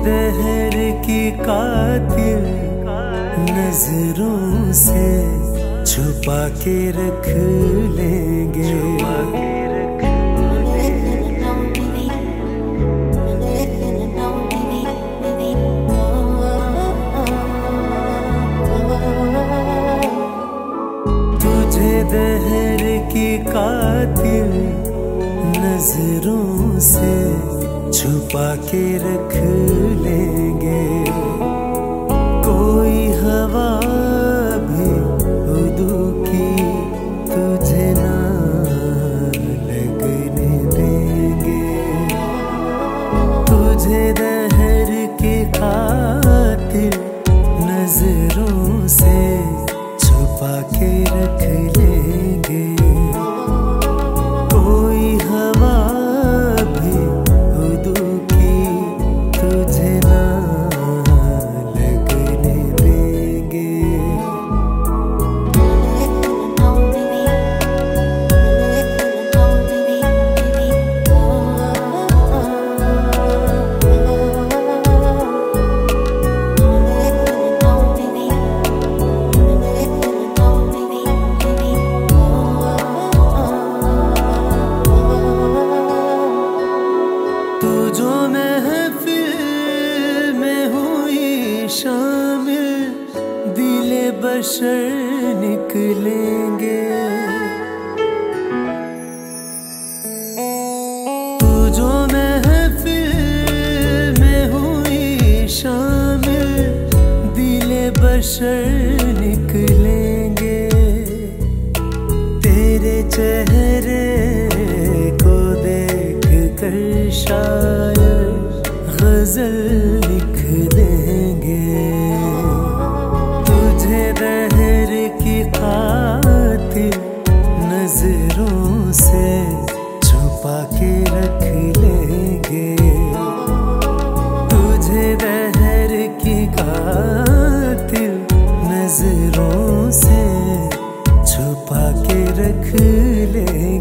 दहर की कातिल नजरों से छुपा के रख लेंगे। तुझे दहर की कातिल नजरों से छुपा के रख लेंगे। कोई हवा भी उदू की तुझे ना लगने देंगे। तुझे दहर के कातिल नजरों से छुपा के रख लेंगे। कोई हवा भी उदू की तुझे ना लगने देंगे। तू जो महफिल में हुई शामिल दिले बशर निकलेंगे। तू जो महफिल में हुई शामिल दिले बशर निकलेंगे। तेरे चेहरे को देख कर शायर गजल लिख देंगे। तुझे दहर की कातिल नजरों से छुपा के रख लेंगे। तुझे दहर की कातिल नजरों से छुपा के रख लेंगे।